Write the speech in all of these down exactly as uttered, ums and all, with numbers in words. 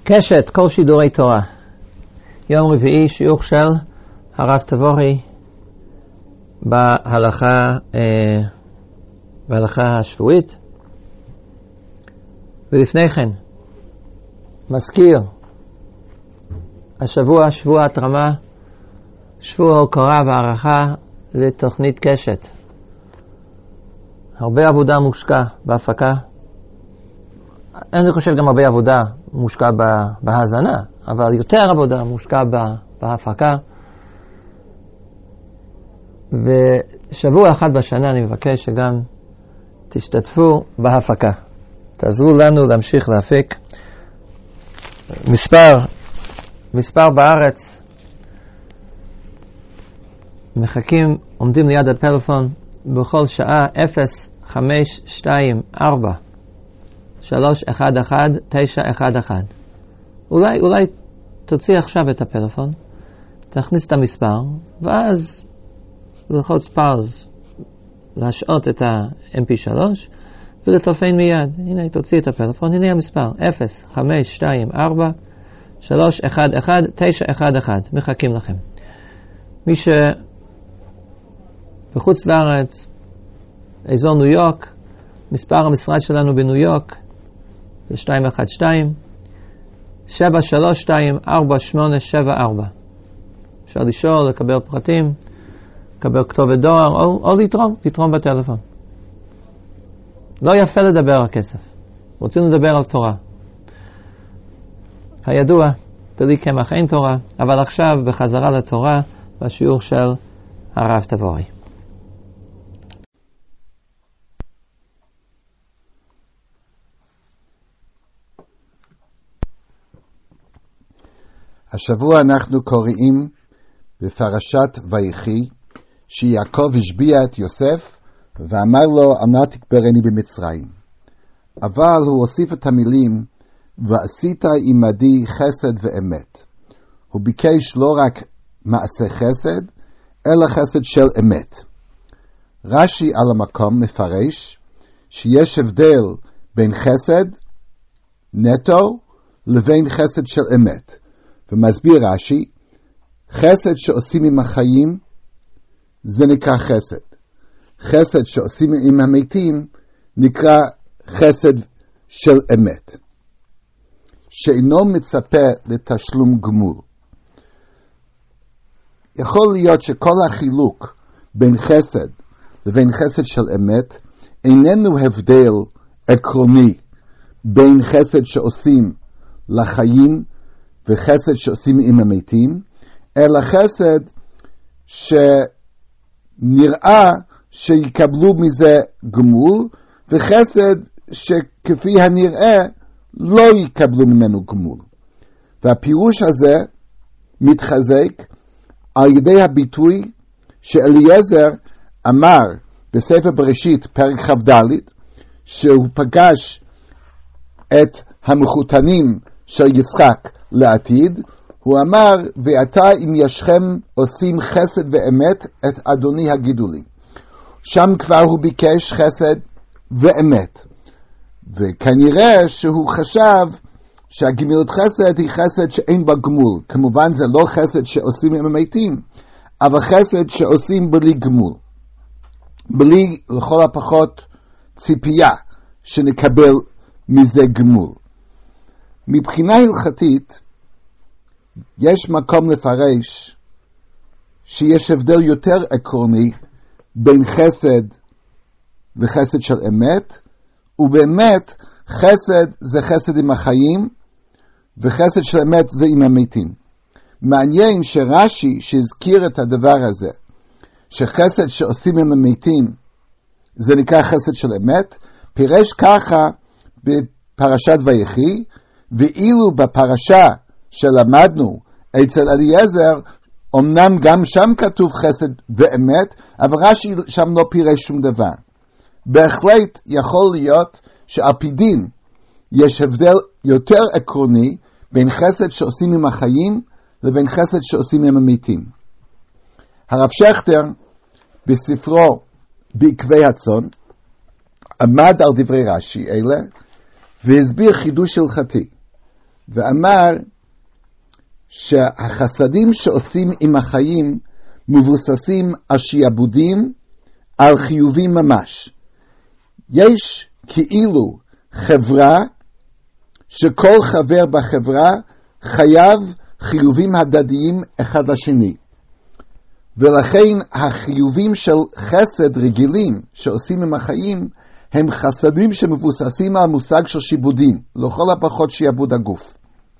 קשת, כל שידורי תורה. יום רביעי, שיעור של הרב תבורי בהלכה, אה, בהלכה השבועית. ולפני כן, מזכיר, השבוע, שבוע התרמה, שבוע הוקרה והערכה לתוכנית קשת. הרבה עבודה מושקע בהפקה. אני חושב גם הרבה עבודה מושקע בהאזנה, אבל יותר עבודה מושקע בהפקה. ושבוע אחד בשנה אני מבקש שגם תשתתפו בהפקה. תעזרו לנו להמשיך להפיק. מספר, מספר בארץ, מחכים, עומדים ליד הפלאפון בכל שעה אפס חמש שתיים ארבע שלוש אחד אחד תשע אחד אחד. אולי, אולי תוציא עכשיו את הפלאפון, תכניס את המספר, ואז ללחוץ פאוז, להשעות את ה-אם פי שלוש, ולטלפן מיד. הנה, תוציא את הפלאפון, הנה המספר, אפס חמש שתיים ארבע שלוש אחד אחד תשע אחד אחד. מחכים לכם. מי שבחוץ לארץ, אזור ניו יורק, מספר המשרד שלנו בניו יורק, זה שתיים אחת שתיים שבע שלוש שתיים ארבע שמונה שבע ארבע. אפשר לשאול, לקבל פרטים, לקבל כתובת דואר, או, או לתרום, לתרום בטלפון. לא יפה לדבר על כסף. רוצים לדבר על תורה. כידוע, בלי קמח אין תורה, אבל עכשיו בחזרה לתורה, בשיעור של הרב תבורי. השבוע אנחנו קוראים בפרשת ויחי, שיעקב השביע את יוסף ואמר לו, אל נא תקברני במצרים. אבל הוא הוסיף את המילים, ועשית עמדי חסד ואמת. הוא ביקש לא רק מעשה חסד, אלא חסד של אמת. רש"י על המקום מפרש שיש הבדל בין חסד נטו לבין חסד של אמת. ומסביר רש"י, חסד שעושים עם החיים זה נקרא חסד. חסד שעושים עם המתים נקרא חסד של אמת. שאינו מצפה לתשלום גמול. יכול להיות שכל החילוק בין חסד לבין חסד של אמת איננו הבדל עקרוני בין חסד שעושים לחיים וחסד שעושים עם המתים, אלא חסד שנראה שיקבלו מזה גמול, וחסד שכפי הנראה לא יקבלו ממנו גמול. והפירוש הזה מתחזק על ידי הביטוי שאליעזר אמר בספר בראשית פרק כ"ד, שהוא פגש את המחותנים של יצחק לעתיד, הוא אמר, ואתה אם ישכם עושים חסד ואמת, את אדוני הגידו לי. שם כבר הוא ביקש חסד ואמת. וכנראה שהוא חשב שהגמילות חסד היא חסד שאין בה גמול. כמובן זה לא חסד שעושים עם המתים, אבל חסד שעושים בלי גמול. בלי לכל הפחות ציפייה שנקבל מזה גמול. מבחינה הלכתית, יש מקום לפרש שיש הבדל יותר עקרוני בין חסד וחסד של אמת, ובאמת חסד זה חסד עם החיים, וחסד של אמת זה עם המתים. מעניין שרש"י שהזכיר את הדבר הזה, שחסד שעושים עם המתים זה נקרא חסד של אמת, פירש ככה בפרשת ויחי, ואילו בפרשה שלמדנו אצל אליעזר, אמנם גם שם כתוב חסד ואמת, אבל רש"י שם לא פירש שום דבר. בהחלט יכול להיות שעל פי דין יש הבדל יותר עקרוני בין חסד שעושים עם החיים לבין חסד שעושים עם המתים. הרב שכטר בספרו בעקבי הצאן עמד על דברי רש"י אלה והסביר חידוש הלכתי. ואמר שהחסדים שעושים עם החיים מבוססים על שיעבודים, על חיובים ממש. יש כאילו חברה שכל חבר בחברה חייב חיובים הדדיים אחד לשני. ולכן החיובים של חסד רגילים שעושים עם החיים הם חסדים שמבוססים על מושג של שיבודים, לכל הפחות שיעבוד הגוף.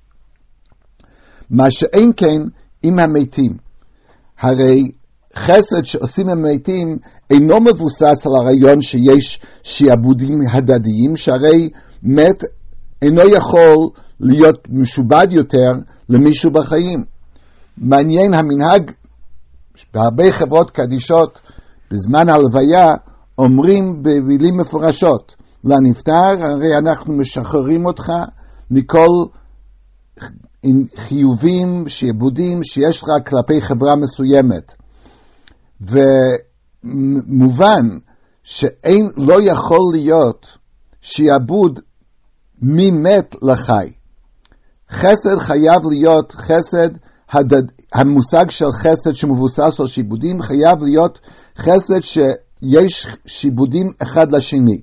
מה שאין כן עם המתים. הרי חסד שעושים עם המתים אינו מבוסס על הרעיון שיש שיעבודים הדדיים, שהרי מת אינו יכול להיות משובד יותר למישהו בחיים. מעניין המנהג, בהרבה חברות קדישות בזמן הלוויה אומרים במילים מפורשות לנפטר, הרי אנחנו משחררים אותך מכל חיובים, שיעבודים שיש לך כלפי חברה מסוימת. ומובן שאין, לא יכול להיות שיעבוד מי מת לחי. חסד חייב להיות חסד, הדד, המושג של חסד שמבוסס על שיבודים חייב להיות חסד שיש שיבודים אחד לשני.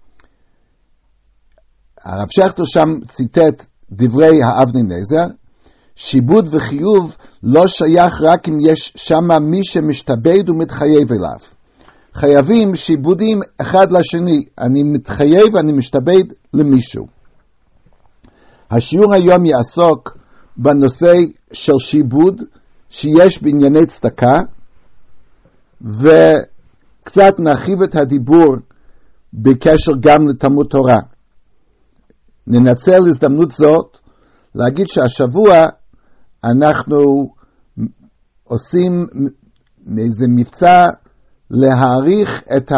הרב שכטר שם ציטט דברי האבני נזר, שיבוד וחיוב לא שייך רק אם יש שם מי שמשתבד ומתחייב אליו. חייבים שיבודים אחד לשני, אני מתחייב ואני משתבד למישהו. השיעור היום יעסוק בנושא של שיבוד שיש בענייני צדקה, וקצת נרחיב את הדיבור בקשר גם לתלמוד תורה. ננצל הזדמנות זאת להגיד שהשבוע אנחנו עושים איזה מבצע להעריך את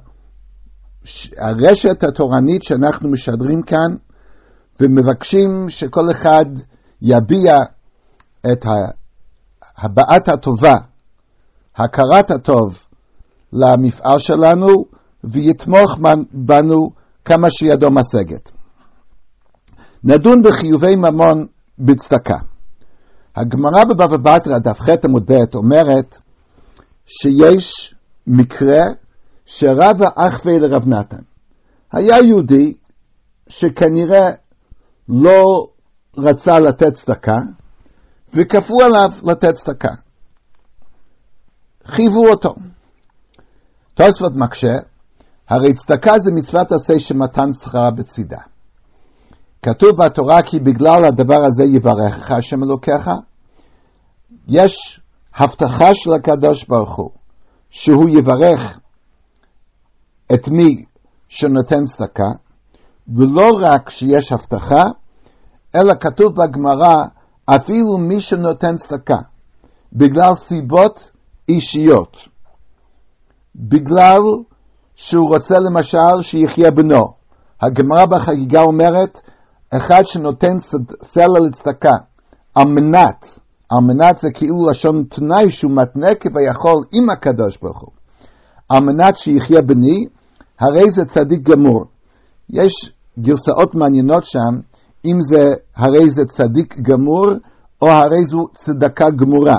הרשת התורנית שאנחנו משדרים כאן, ומבקשים שכל אחד יביע את הבעת הטובה, הכרת הטוב למפעל שלנו, ויתמוך בנו כמה שידו משגת. נדון בחיובי ממון בצדקה. הגמרא בבבא בתרא דף ח' עמוד ב' אומרת שיש מקרה שרבא אחווה לרב נתן. היה יהודי שכנראה לא רצה לתת צדקה, וכפו עליו לתת צדקה. חייבו אותו. תוספות מקשה, הרי צדקה זה מצוות עשה שמתן שכרה בצידה. כתוב בתורה כי בגלל הדבר הזה יברכך השם אלוקיך. יש הבטחה של הקדוש ברוך הוא שהוא יברך את מי שנותן צדקה, ולא רק שיש הבטחה, אלא כתוב בגמרא אפילו מי שנותן צדקה בגלל סיבות אישיות, בגלל שהוא רוצה למשל שיחיה בנו. הגמרא בחגיגה אומרת אחד שנותן סלע לצדקה על מנת, על מנת זה כאילו לשון תנאי שהוא מתנה כביכול עם הקדוש ברוך הוא, על מנת שיחיה בני, הרי זה צדיק גמור. יש גרסאות מעניינות שם, אם זה הרי זה צדיק גמור, או הרי זו צדקה גמורה.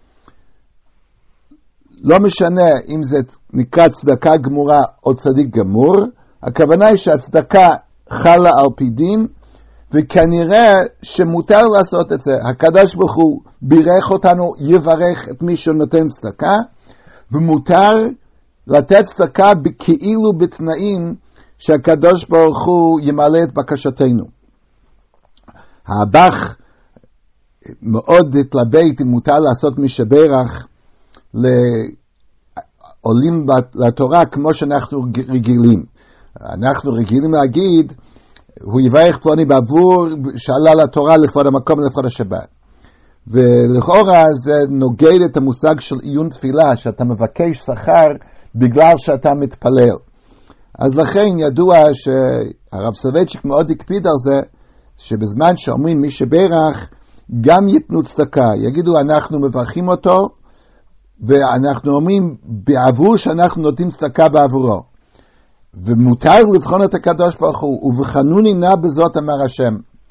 לא משנה אם זה נקרא צדקה גמורה או צדיק גמור, הכוונה היא שהצדקה חלה על פי דין, וכנראה שמותר לעשות את זה. הקדוש ברוך הוא בירך אותנו, יברך את מי שנותן צדקה, ומותר לתת צדקה כאילו בתנאים שהקדוש ברוך הוא ימלא את בקשתנו. האב"ח מאוד התלבט אם מותר לעשות משבח לעולים לתורה כמו שאנחנו רגילים. אנחנו רגילים להגיד, הוא יברך פלוני בעבור שעלה לתורה לכבוד המקום ולכבוד השבת. ולכאורה זה נוגד את המושג של עיון תפילה, שאתה מבקש שכר בגלל שאתה מתפלל. אז לכן ידוע שהרב סולובייצ'יק מאוד הקפיד על זה, שבזמן שאומרים מי שברך, גם ייתנו צדקה. יגידו אנחנו מברכים אותו, ואנחנו אומרים בעבור שאנחנו נותנים צדקה בעבורו. ומותר לבחון את הקדוש ברוך הוא, ובחנוני נא בזאת אמר השם.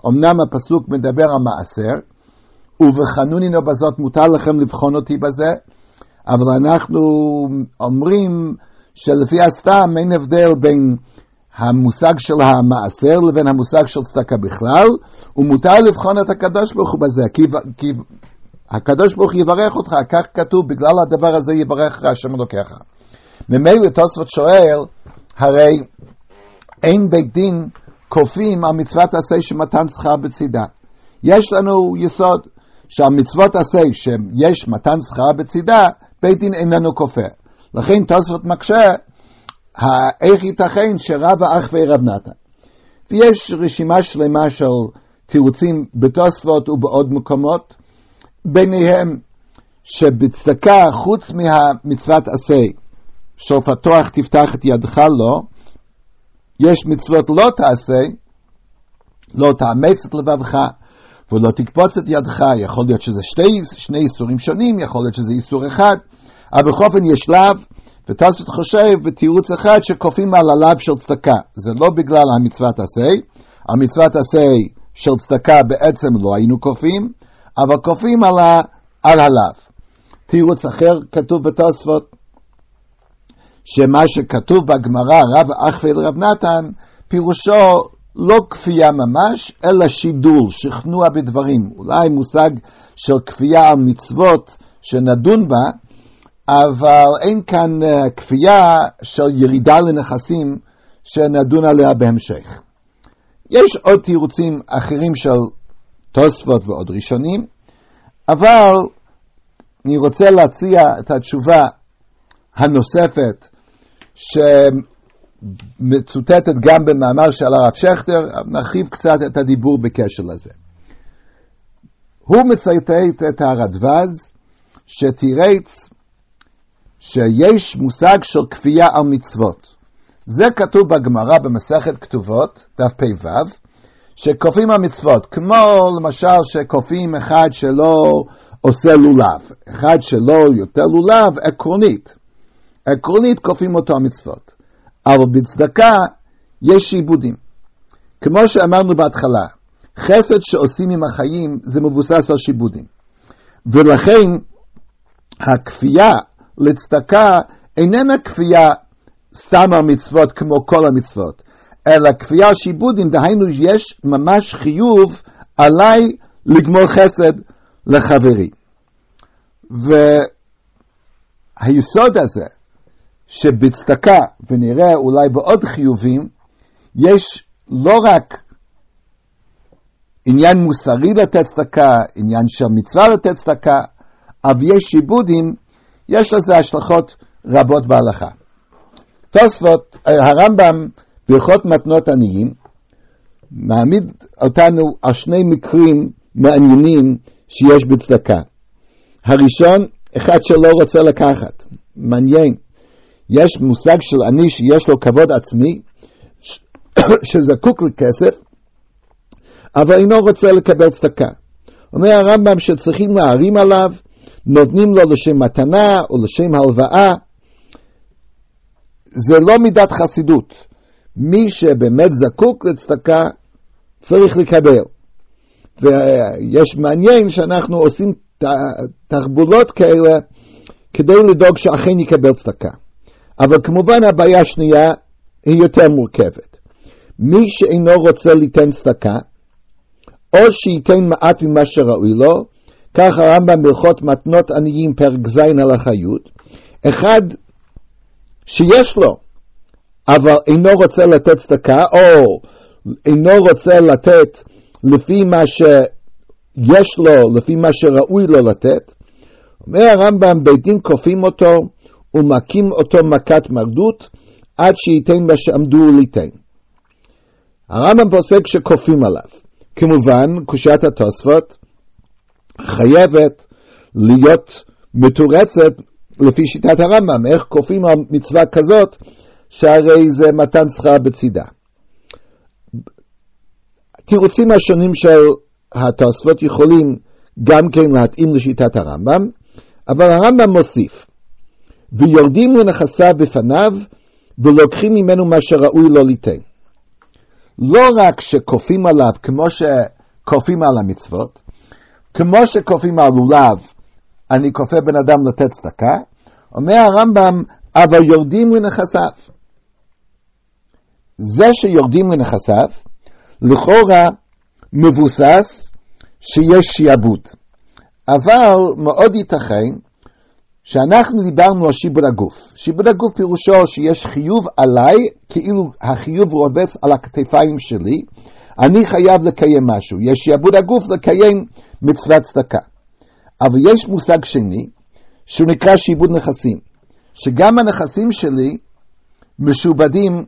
אמנם הפסוק מדבר על מעשר, ובחנונינו בזאת מותר לכם לבחון אותי בזה, אבל אנחנו אומרים שלפי הסתם אין הבדל בין המושג של המעשר לבין המושג של צדקה בכלל, ומותר לבחון את הקדוש ברוך הוא בזה, כי, כי הקדוש ברוך הוא יברך אותך, כך כתוב, בגלל הדבר הזה יברך השם אלוקיך. ממילא תוספות שואל, הרי אין בית דין כופים על מצוות עשה שמתן שכר בצידה. יש לנו יסוד שהמצוות עשה שיש מתן שכר בצידה, בית דין איננו כופה. לכן תוספות מקשה, איך ייתכן שרב האח ורב נתן. ויש רשימה שלמה של תירוצים בתוספות ובעוד מקומות, ביניהם שבצדקה חוץ מהמצוות עשה, של פתוח תפתח את ידך לו, יש מצוות לא תעשה, לא תאמץ את לבבך, ולא תקפוץ את ידך, יכול להיות שזה שתי, שני איסורים שונים, יכול להיות שזה איסור אחד, אבל בכל אופן יש לאו, ותוספות חושב בתירוץ אחד שכופים על הלאו של צדקה. זה לא בגלל המצוות עשה, המצוות עשה של צדקה בעצם לא היינו כופים, אבל כופים על, ה, על הלאו. תירוץ אחר כתוב בתוספות, שמה שכתוב בגמרא רב אח ורב נתן, פירושו לא כפייה ממש, אלא שידול, שכנוע בדברים. אולי מושג של כפייה על מצוות שנדון בה, אבל אין כאן uh, כפייה של ירידה לנכסים שנדון עליה בהמשך. יש עוד תירוצים אחרים של תוספות ועוד ראשונים, אבל אני רוצה להציע את התשובה הנוספת שמצוטטת גם במאמר של הרב שכטר, נרחיב קצת את הדיבור בקשר לזה. הוא מצטט את הרדב"ז שתירץ שיש מושג של כפייה על מצוות. זה כתוב בגמרא במסכת כתובות, דף פ"ו, שכופים על מצוות, כמו למשל שכופים אחד שלא עושה לולב, אחד שלא יותר לולב, עקרונית. עקרונית כופים אותו על מצוות. אבל בצדקה יש שיבודים. כמו שאמרנו בהתחלה, חסד שעושים עם החיים זה מבוסס על שיבודים. ולכן הכפייה לצדקה איננה כפייה סתם על מצוות כמו כל המצוות, אלא כפייה על שיבודים, דהיינו יש ממש חיוב עליי לגמול חסד לחברי. והיסוד הזה, שבצדקה, ונראה אולי בעוד חיובים, יש לא רק עניין מוסרי לתת צדקה, עניין של מצווה לתת צדקה, אבל יש שיבודים, יש לזה השלכות רבות בהלכה. תוספות, הרמב"ם בהלכות מתנות עניים, מעמיד אותנו על שני מקרים מעניינים שיש בצדקה. הראשון, אחד שלא רוצה לקחת, מעניין. יש מושג של עני שיש לו כבוד עצמי, שזקוק לכסף, אבל אינו רוצה לקבל צדקה. אומר הרמב"ם שצריכים להרים עליו, נותנים לו לשם מתנה או לשם הלוואה. זה לא מידת חסידות. מי שבאמת זקוק לצדקה צריך לקבל. ויש מעניין שאנחנו עושים תחבולות כאלה כדי לדאוג שאכן יקבל צדקה. אבל כמובן הבעיה השנייה היא יותר מורכבת. מי שאינו רוצה ליתן צדקה, או שייתן מעט ממה שראוי לו, כך הרמב"ם בהלכות מתנות עניים פרק ז' הלכה י', אחד שיש לו, אבל אינו רוצה לתת צדקה, או אינו רוצה לתת לפי מה שיש לו, לפי מה שראוי לו לתת, אומר הרמב"ם, בית דין כופים אותו, ומקים אותו מכת מרדות, עד שייתן מה שעמדו ליתן. הרמב"ם פוסק שכופים עליו. כמובן, קושיית התוספות חייבת להיות מתורצת לפי שיטת הרמב"ם. איך כופים על מצווה כזאת, שהרי זה מתן שכר בצידה. תירוצים השונים של התוספות יכולים גם כן להתאים לשיטת הרמב"ם, אבל הרמב"ם מוסיף, ויורדים לנכסיו בפניו, ולוקחים ממנו מה שראוי לו ליתן. לא רק שכופים עליו כמו שכופים על המצוות, כמו שכופים על לולב, אני כופה בן אדם לתת צדקה, אומר הרמב"ם, אבל יורדים לנכסיו. זה שיורדים לנכסיו, לכאורה מבוסס שיש שיעבוד. אבל מאוד ייתכן שאנחנו דיברנו על שיבוד הגוף. שיבוד הגוף פירושו שיש חיוב עליי, כאילו החיוב רובץ על הכתפיים שלי, אני חייב לקיים משהו. יש שיעבוד הגוף לקיים מצוות צדקה. אבל יש מושג שני, שהוא נקרא שיבוד נכסים. שגם הנכסים שלי משובדים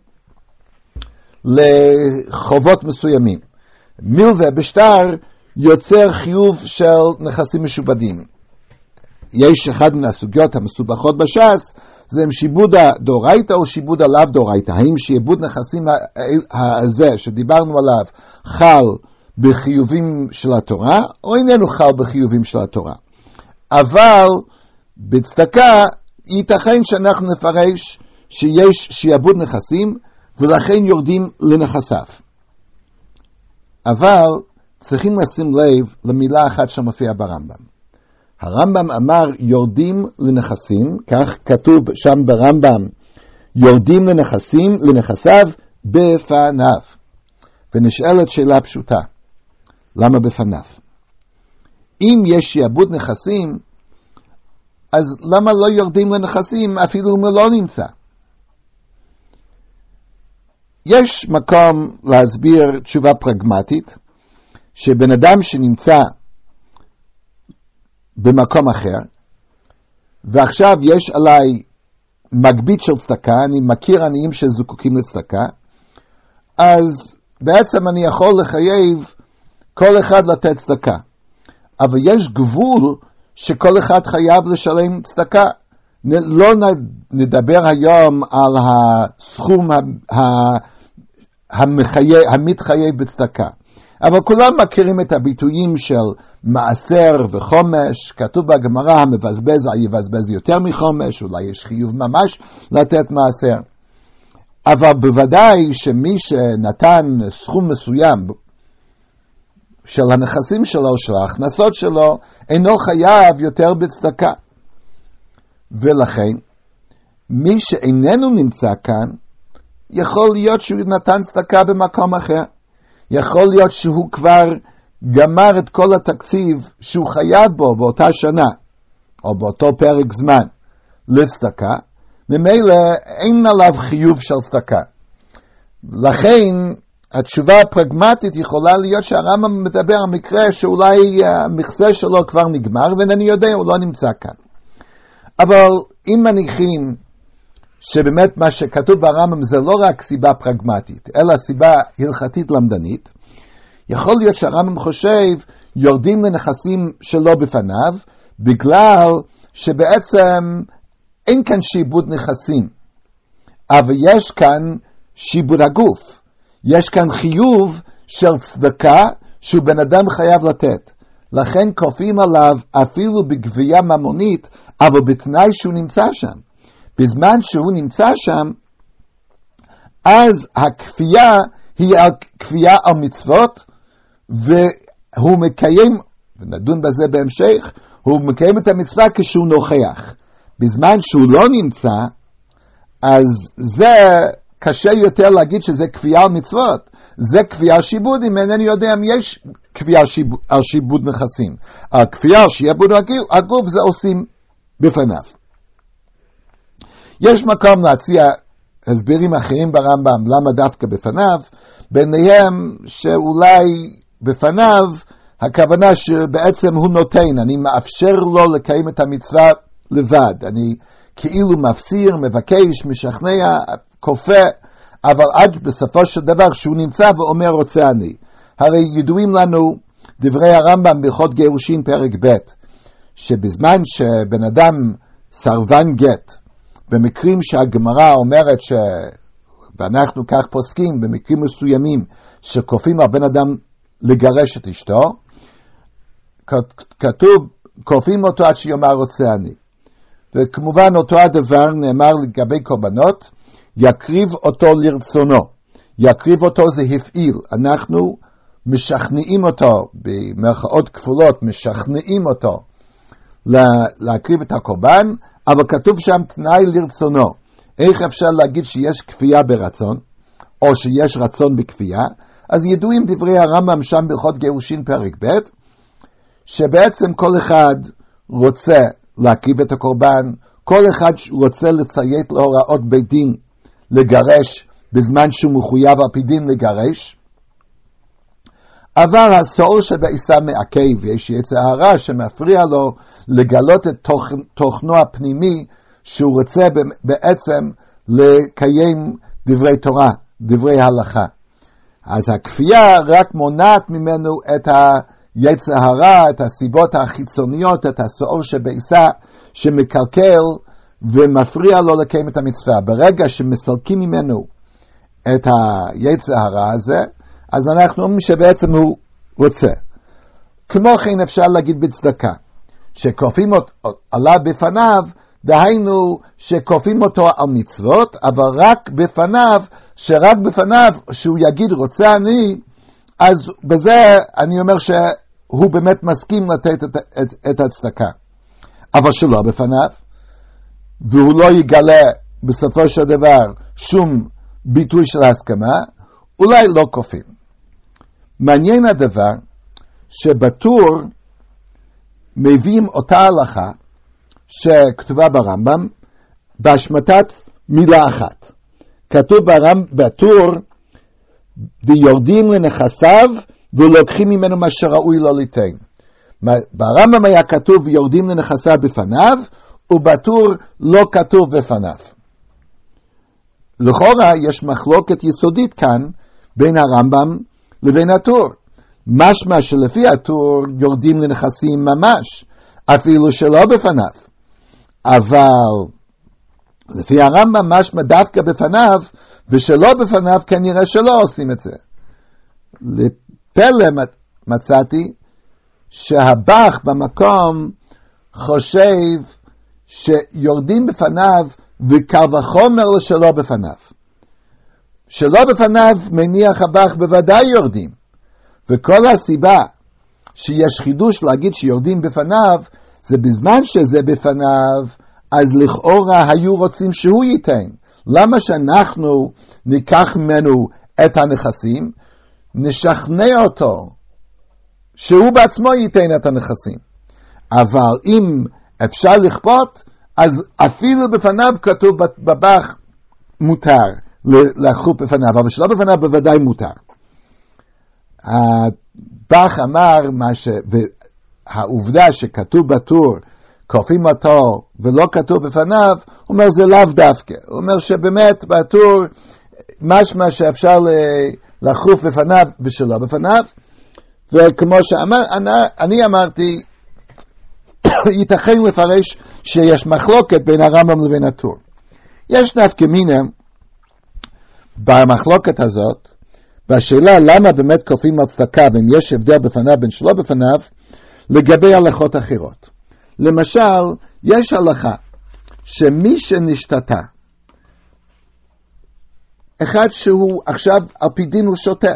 לחובות מסוימים. מילווה בשטר יוצר חיוב של נכסים משובדים. יש אחד מן הסוגיות המסובכות בש"ס, זה עם שיבוד הדאורייתא או שיבוד הלאו דאורייתא. האם שיבוד נכסים הזה שדיברנו עליו חל בחיובים של התורה, או איננו חל בחיובים של התורה. אבל בצדקה ייתכן שאנחנו נפרש שיש שיעבוד נכסים, ולכן יורדים לנכסיו. אבל צריכים לשים לב למילה אחת שמופיעה ברמב"ם. הרמב"ם אמר יורדים לנכסים, כך כתוב שם ברמב"ם, יורדים לנכסים, לנכסיו בפניו. ונשאלת שאלה פשוטה, למה בפניו? אם יש שיעבוד נכסים, אז למה לא יורדים לנכסים אפילו אם לא נמצא? יש מקום להסביר תשובה פרגמטית, שבן אדם שנמצא במקום אחר, ועכשיו יש עליי מגבית של צדקה, אני מכיר עניים שזקוקים לצדקה, אז בעצם אני יכול לחייב כל אחד לתת צדקה. אבל יש גבול שכל אחד חייב לשלם צדקה. לא נדבר היום על הסכום המתחייב בצדקה. אבל כולם מכירים את הביטויים של מעשר וחומש, כתוב בגמרא, המבזבז יבזבז יותר מחומש, אולי יש חיוב ממש לתת מעשר. אבל בוודאי שמי שנתן סכום מסוים של הנכסים שלו, של ההכנסות שלו, אינו חייב יותר בצדקה. ולכן, מי שאיננו נמצא כאן, יכול להיות שהוא נתן צדקה במקום אחר. יכול להיות שהוא כבר גמר את כל התקציב שהוא חייב בו באותה שנה, או באותו פרק זמן, לצדקה, ממילא אין עליו חיוב של צדקה. לכן, התשובה הפרגמטית יכולה להיות שהרמב"ם מדבר על מקרה שאולי המכסה שלו כבר נגמר, ואני יודע, הוא לא נמצא כאן. אבל אם מניחים שבאמת מה שכתוב ברמב"ם זה לא רק סיבה פרגמטית, אלא סיבה הלכתית למדנית, יכול להיות שהרמב"ם חושב יורדים לנכסים שלא בפניו, בגלל שבעצם אין כאן שיבוד נכסים, אבל יש כאן שיבוד הגוף. יש כאן חיוב של צדקה שהוא בן אדם חייב לתת. לכן כופים עליו אפילו בגבייה ממונית, אבל בתנאי שהוא נמצא שם. בזמן שהוא נמצא שם, אז הכפייה היא כפייה על מצוות, והוא מקיים, ונדון בזה בהמשך, הוא מקיים את המצווה כשהוא נוכח. בזמן שהוא לא נמצא, אז זה קשה יותר להגיד שזה כפייה על מצוות. זה כפייה על שיבוד, אם אינני יודע אם יש כפייה על שיבוד, על שיבוד נכסים. הכפייה על שיבוד הגוף זה עושים בפניו. יש מקום להציע הסברים אחרים ברמב"ם, למה דווקא בפניו, ביניהם שאולי בפניו הכוונה שבעצם הוא נותן, אני מאפשר לו לקיים את המצווה לבד, אני כאילו מפסיר, מבקש, משכנע, כופה, אבל עד בסופו של דבר שהוא נמצא ואומר רוצה אני. הרי ידועים לנו דברי הרמב"ם בהלכות גירושין פרק ב', שבזמן שבן אדם סרבן גט, במקרים שהגמרא אומרת ש... ואנחנו כך פוסקים, במקרים מסוימים שכופים על בן אדם לגרש את אשתו, כתוב, כופים אותו עד שיאמר רוצה אני. וכמובן אותו הדבר נאמר לגבי קורבנות, יקריב אותו לרצונו. יקריב אותו זה הפעיל. אנחנו משכנעים אותו, במרכאות כפולות, משכנעים אותו להקריב את הקורבן, אבל כתוב שם תנאי לרצונו. איך אפשר להגיד שיש כפייה ברצון, או שיש רצון בכפייה? אז ידועים דברי הרמב"ם שם בהלכות גירושין פרק ב', שבעצם כל אחד רוצה להקריב את הקורבן, כל אחד רוצה לציית להוראות בית דין לגרש, בזמן שהוא מחויב על פי דין לגרש, אבל השאור שבעיסה מעכב, יש יצר הרע שמפריע לו לגלות את תוכן, תוכנו הפנימי, שהוא רוצה בעצם לקיים דברי תורה, דברי הלכה. אז הכפייה רק מונעת ממנו את היצר הרע, את הסיבות החיצוניות, את השאור שבעיסה שמקלקל ומפריע לו לקיים את המצווה. ברגע שמסלקים ממנו את היצר הרע הזה, אז אנחנו אומרים שבעצם הוא רוצה. כמו כן אפשר להגיד בצדקה, שכופים עליו בפניו, דהיינו שכופים אותו על מצוות, אבל רק בפניו, שרק בפניו שהוא יגיד רוצה אני, אז בזה אני אומר שהוא באמת מסכים לתת את, את, את הצדקה. אבל שלא בפניו, והוא לא יגלה בסופו של דבר שום ביטוי של הסכמה, אולי לא כופים. מעניין הדבר שבטור מביאים אותה הלכה שכתובה ברמב"ם בהשמטת מילה אחת. כתוב בטור, ויורדים לנכסיו ולוקחים ממנו מה שראוי לו ליתן. ברמב"ם היה כתוב ויורדים לנכסיו בפניו, ובטור לא כתוב בפניו. לכאורה יש מחלוקת יסודית כאן בין הרמב"ם לבין הטור. משמע שלפי הטור יורדים לנכסים ממש, אפילו שלא בפניו. אבל לפי הרמב"ם משמע דווקא בפניו, ושלא בפניו כנראה שלא עושים את זה. לפלא מצאתי שהבח במקום חושב שיורדים בפניו וקל וחומר לשלא בפניו. שלא בפניו מניח הבח בוודאי יורדים. וכל הסיבה שיש חידוש להגיד שיורדים בפניו, זה בזמן שזה בפניו, אז לכאורה היו רוצים שהוא ייתן. למה שאנחנו ניקח ממנו את הנכסים, נשכנע אותו שהוא בעצמו ייתן את הנכסים. אבל אם אפשר לכפות, אז אפילו בפניו כתוב בבח מותר לחוף בפניו, אבל שלא בפניו בוודאי מותר. הבח אמר מה ש... והעובדה שכתוב בטור כופים אותו ולא כתוב בפניו, הוא אומר זה לאו דווקא. הוא אומר שבאמת בטור משמע שאפשר לחוף בפניו ושלא בפניו, וכמו שאמר, אני, אני אמרתי, ייתכן לפרש שיש מחלוקת בין הרמב"ם לבין הטור. יש נפקא מינה במחלוקת הזאת, בשאלה למה באמת כופים על צדקה, ואם יש הבדל בפניו בין שלא בפניו, לגבי הלכות אחרות. למשל, יש הלכה שמי שנשתתה, אחד שהוא עכשיו על פי דין הוא שותה,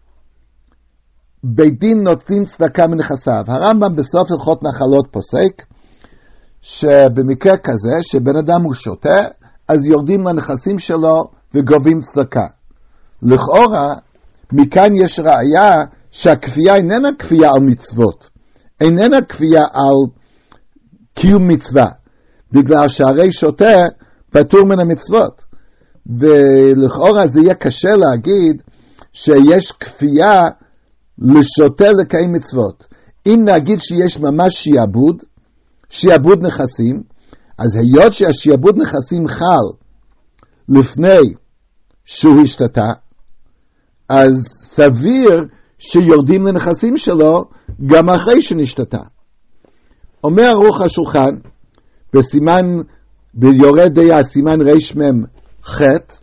בית דין נותנים צדקה מנכסיו. הרמב"ם בסוף הלכות נחלות פוסק, שבמקרה כזה, שבן אדם הוא שותה, אז יורדים לנכסים שלו וגובים צדקה. לכאורה, מכאן יש ראיה שהכפייה איננה כפייה על מצוות, איננה כפייה על קיום מצווה, בגלל שהרי שותה פטור מן המצוות. ולכאורה זה יהיה קשה להגיד שיש כפייה לשותה לקיים מצוות. אם נגיד שיש ממש שיעבוד, שיעבוד נכסים, אז היות שהשיעבוד נכסים חל לפני שהוא השתתה, אז סביר שיורדים לנכסים שלו גם אחרי שנשתתה. אומר ערוך השולחן, בסימן, ביורד דעה, סימן רש מם ח',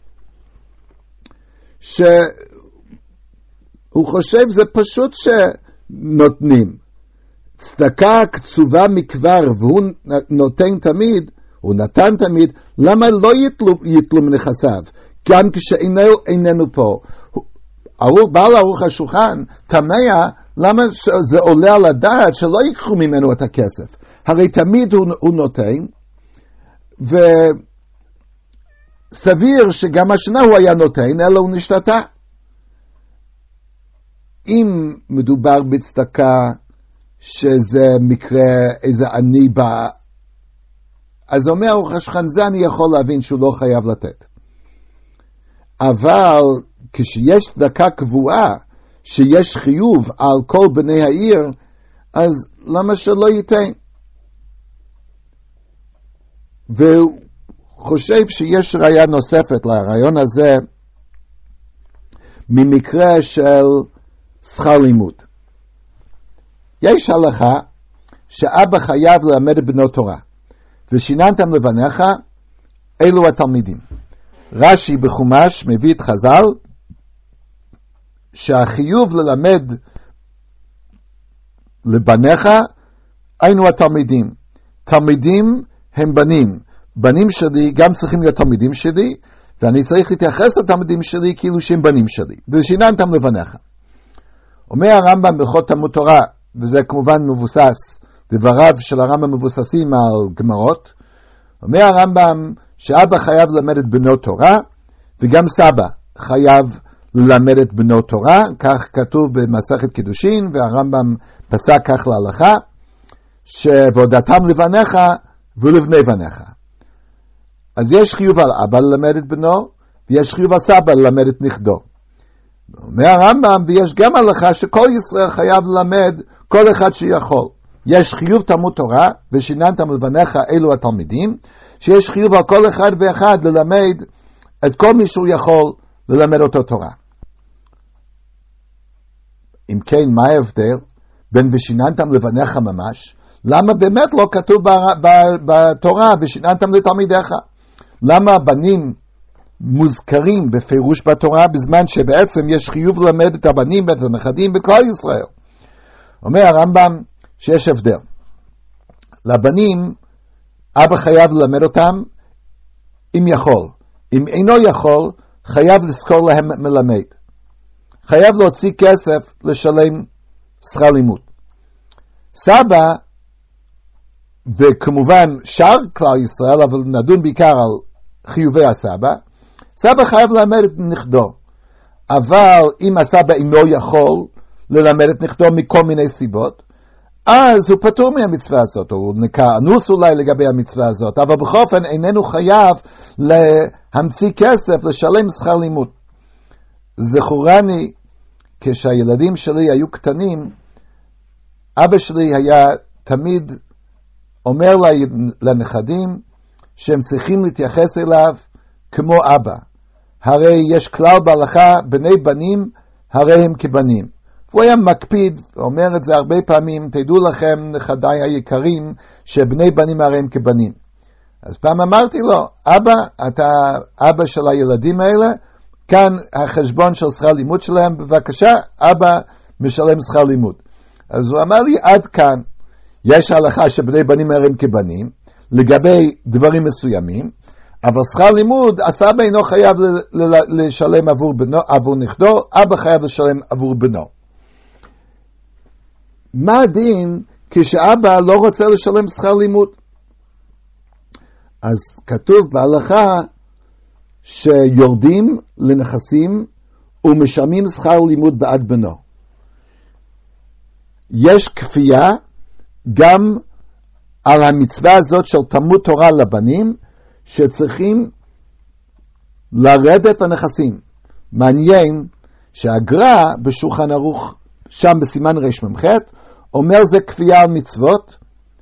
שהוא חושב זה פשוט שנותנים. צדקה קצובה מכבר והוא נותן תמיד, הוא נתן תמיד, למה לא יתלו, יתלו מנכסיו? גם כשאיננו איננו פה. בעל ערוך השולחן תמה למה זה עולה על הדעת שלא ייקחו ממנו את הכסף. הרי תמיד הוא, הוא נותן, וסביר שגם השנה הוא היה נותן, אלא הוא נשתתה. אם מדובר בצדקה שזה מקרה איזה עני בא, אז אומר ערוך השולחן, זה אני יכול להבין שהוא לא חייב לתת. אבל כשיש צדקה קבועה, שיש חיוב על כל בני העיר, אז למה שלא ייתן? והוא חושב שיש ראיה נוספת לרעיון הזה, ממקרה של שכר לימוד. יש הלכה שאבא חייב ללמד את בנו תורה, ושיננתם לבניך, אלו התלמידים. רש"י בחומש מביא את חז"ל, שהחיוב ללמד לבניך, היינו התלמידים. תלמידים הם בנים. בנים שלי גם צריכים להיות תלמידים שלי, ואני צריך להתייחס לתלמידים שלי כאילו שהם בנים שלי. ושיננתם לבניך. אומר הרמב"ם בהלכות תלמוד תורה, וזה כמובן מבוסס, דבריו של הרמב"ם מבוססים על גמרות, אומר הרמב"ם שאבא חייב ללמד את בנו תורה, וגם סבא חייב ללמד את בנו תורה, כך כתוב במסכת קידושין, והרמב"ם פסק כך להלכה, שוודעתם לבניך ולבני בניך. אז יש חיוב על אבא ללמד את בנו, ויש חיוב על סבא ללמד את נכדו. אומר הרמב"ם, ויש גם הלכה שכל ישראל חייב ללמד כל אחד שיכול. יש חיוב תלמוד תורה, ושיננתם לבניך אלו התלמידים, שיש חיוב על כל אחד ואחד ללמד את כל מי שהוא יכול ללמד אותו תורה. אם כן, מה ההבדל בין ושיננתם לבניך ממש? למה באמת לא כתוב בתורה ושיננתם לתלמידיך? למה הבנים מוזכרים בפירוש בתורה בזמן שבעצם יש חיוב ללמד את הבנים ואת הנכדים בכלל ישראל? אומר הרמב"ם שיש הבדל. לבנים אבא חייב ללמד אותם אם יכול. אם אינו יכול, חייב לזכור להם מלמד. חייב להוציא כסף לשלם שכר לימוד. סבא, וכמובן שאר כלל ישראל, אבל נדון בעיקר על חיובי הסבא, סבא חייב ללמד את נכדו. אבל אם הסבא אינו יכול ללמד את נכדו מכל מיני סיבות, אז הוא פטור מהמצווה הזאת, הוא נקרא אנוס אולי לגבי המצווה הזאת, אבל בכל אופן איננו חייב להמציא כסף לשלם שכר לימוד. זכורני, כשהילדים שלי היו קטנים, אבא שלי היה תמיד אומר לנכדים שהם צריכים להתייחס אליו כמו אבא. הרי יש כלל בהלכה, בני בנים הרי הם כבנים. והוא היה מקפיד, אומר את זה הרבה פעמים, תדעו לכם נכדיי היקרים, שבני בנים הרי הם כבנים. אז פעם אמרתי לו, אבא, אתה אבא של הילדים האלה, כאן החשבון של שכר לימוד שלהם, בבקשה, אבא משלם שכר לימוד. אז הוא אמר לי, עד כאן, יש הלכה שבני בנים הרי הם כבנים, לגבי דברים מסוימים, אבל שכר לימוד, הסבא אינו חייב לשלם עבור, בנו, עבור נכדו, אבא חייב לשלם עבור בנו. מה הדין כשאבא לא רוצה לשלם שכר לימוד? אז כתוב בהלכה שיורדים לנכסים ומשלמים שכר לימוד בעד בנו. יש כפייה גם על המצווה הזאת של תלמוד תורה לבנים, שצריכים לרדת לנכסים. מעניין שהגר"א בשולחן ערוך, שם בסימן רמ"ח, אומר זה כפייה על מצוות,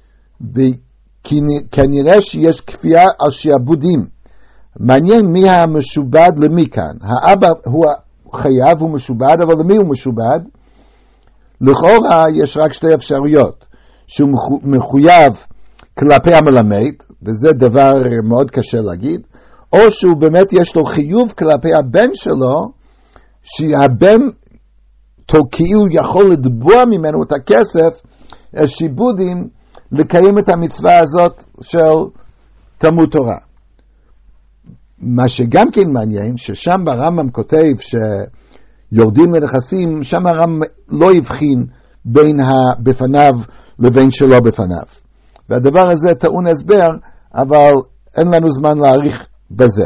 וכנראה שיש כפייה על שעבודים. מעניין מי המשובד למי כאן. האבא הוא חייב, הוא משובד, אבל למי הוא משובד? לכאורה יש רק שתי אפשרויות, שהוא מחויב כלפי המלמד, וזה דבר מאוד קשה להגיד, או שהוא באמת יש לו חיוב כלפי הבן שלו, שהבן כאילו יכול לדבוע ממנו את הכסף, שיבודים, לקיים את המצווה הזאת של תלמוד תורה. מה שגם כן מעניין, ששם ברמב"ם כותב יורדים לנכסים, שם הר"ם לא הבחין בין בפניו לבין שלא בפניו. והדבר הזה טעון הסבר, אבל אין לנו זמן להאריך בזה.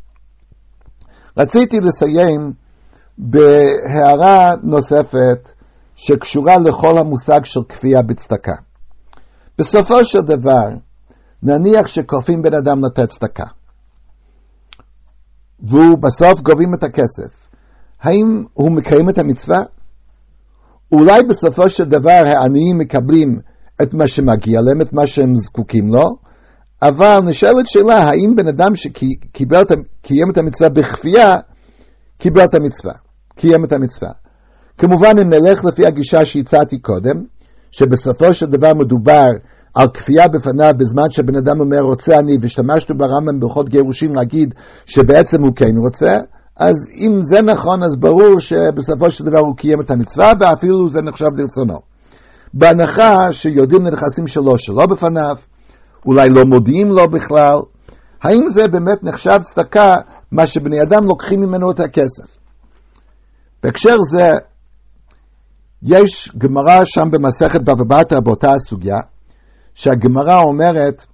רציתי לסיים בהערה נוספת שקשורה לכל המושג של כפייה בצדקה. בסופו של דבר, נניח שכופים בן אדם לתת צדקה, והוא בסוף גובים את הכסף. האם הוא מקיים את המצווה? אולי בסופו של דבר העניים מקבלים את מה שמגיע להם, את מה שהם זקוקים לו, אבל נשאלת שאלה, האם בן אדם שקיים את המצווה בכפייה, קיבל את המצווה, קיים את המצווה. כמובן, אם נלך לפי הגישה שהצעתי קודם, שבסופו של דבר מדובר על כפייה בפניו בזמן שבן אדם אומר רוצה אני, והשתמשנו ברמב"ם בהלכות גירושין להגיד שבעצם הוא כן רוצה, אז אם זה נכון, אז ברור שבסופו של דבר הוא קיים את המצווה, ואפילו זה נחשב לרצונו. בהנחה שיודעים לנכסים שלו שלא בפניו, אולי לא מודיעים לו בכלל, האם זה באמת נחשב צדקה, מה שבני אדם לוקחים ממנו את הכסף? בהקשר זה, יש גמרא שם במסכת בבא בתרא באותה הסוגיה, שהגמרא אומרת,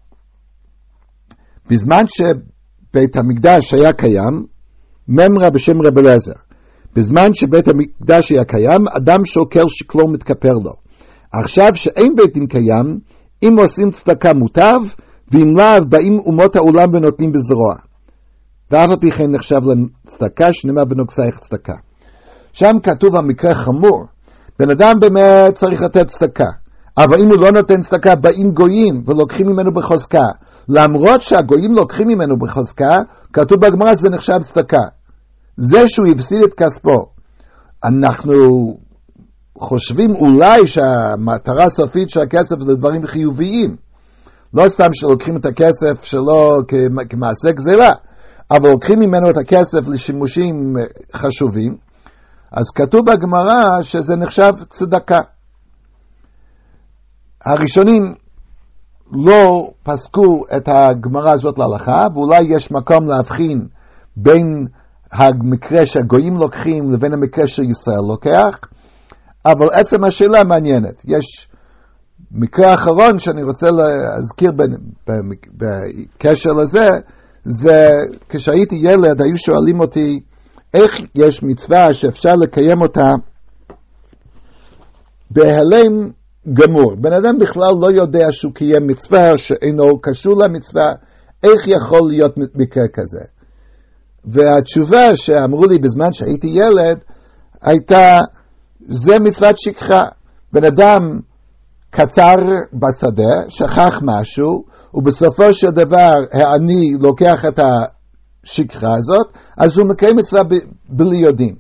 בזמן שבית המקדש היה קיים, ממרה בשם רב אליעזר, בזמן שבית המקדש היה קיים, אדם שוקל שקלו מתכפר לו. עכשיו שאין בית דין קיים, אם עושים צדקה מוטב, ואם לאו באים אומות העולם ונותנים בזרוע. ואף על פי כן נחשב לצדקה, שנאמר ונוגסייך צדקה. שם כתוב המקרה חמור, בן אדם באמת צריך לתת צדקה, אבל אם הוא לא נותן צדקה, באים גויים ולוקחים ממנו בחוזקה. למרות שהגויים לוקחים ממנו בחוזקה, כתוב בגמרא זה נחשב צדקה. זה שהוא הפסיד את כספו. אנחנו חושבים אולי שהמטרה הסופית של הכסף זה דברים חיוביים. לא סתם שלוקחים את הכסף שלו כמעשה גזלה, אבל לוקחים ממנו את הכסף לשימושים חשובים. אז כתוב בגמרא שזה נחשב צדקה. הראשונים לא פסקו את הגמרא הזאת להלכה, ואולי יש מקום להבחין בין המקרה שהגויים לוקחים לבין המקרה שישראל לוקח, אבל עצם השאלה מעניינת. יש מקרה אחרון שאני רוצה להזכיר בקשר לזה, זה כשהייתי ילד היו שואלים אותי איך יש מצווה שאפשר לקיים אותה בהלם גמור. בן אדם בכלל לא יודע שהוא קיים מצווה שאינו קשור למצווה, איך יכול להיות מקרה כזה? והתשובה שאמרו לי בזמן שהייתי ילד הייתה, זה מצוות שכחה. בן אדם קצר בשדה, שכח משהו, ובסופו של דבר העני לוקח את השכחה הזאת, אז הוא מקיים מצווה ב- בלי יודעים.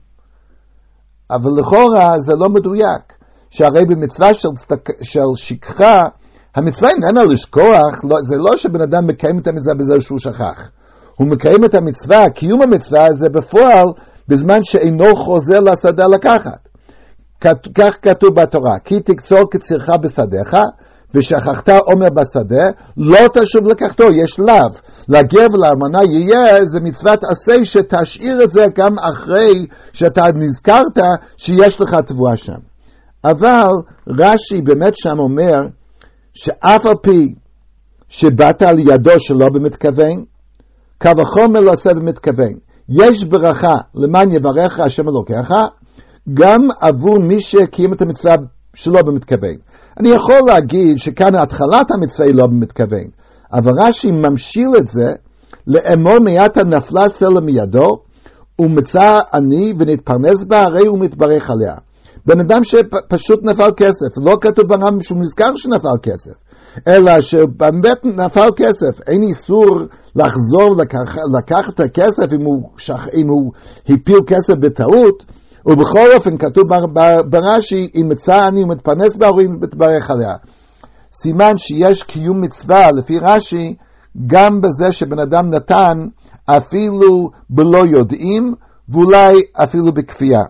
אבל לכאורה זה לא מדויק, שהרי במצווה של, של שכחה, המצווה איננה לשכוח, לא, זה לא שבן אדם מקיים את המצווה בזה שהוא שכח. הוא מקיים את המצווה, קיום המצווה זה בפועל, בזמן שאינו חוזר לשדה לקחת. כך כתוב בתורה, כי תקצור קצירך בשדיך, ושכחת עומר בשדה, לא תשוב לקחתו, יש לאו. לגר ולאלמנה יהיה, זה מצוות עשה שתשאיר את זה גם אחרי שאתה נזכרת שיש לך תבואה שם. אבל רש"י באמת שם אומר, שאף על פי שבאת על ידו שלא במתכוון, קו החומר לא עושה במתכוון. יש ברכה למען יברך השם אלוקיך, גם עבור מי שקיים את המצווה שלא במתכוון. אני יכול להגיד שכאן התחלת המצווה היא לא במתכוון, אבל רש"י ממשיל את זה, לאמור מיתה נפלה סלע מידו, ומצא עני ונתפרנס בה, הרי הוא מתברך עליה. בן אדם שפשוט נפל כסף, לא כתוב ברמב"ם שהוא נזכר שנפל כסף, אלא שבאמת נפל כסף, אין איסור לחזור לקח, לקח את הכסף אם הוא, שח, אם הוא הפיל כסף בטעות, ובכל אופן כתוב ברש"י, אם מצא עני ומתפרנס בה, הוא מתברך עליה. סימן שיש קיום מצווה לפי רש"י, גם בזה שבן אדם נתן אפילו בלא יודעים, ואולי אפילו בכפייה.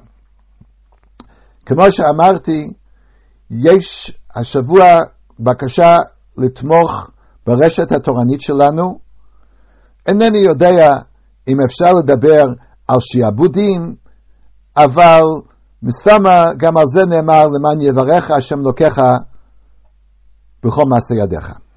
כמו שאמרתי, יש השבוע בקשה לתמוך ברשת התורנית שלנו. אינני יודע אם אפשר לדבר על שיעבודים, אבל מסתמה גם על זה נאמר למען יברך השם אלוקיך בכל מעשה ידיך.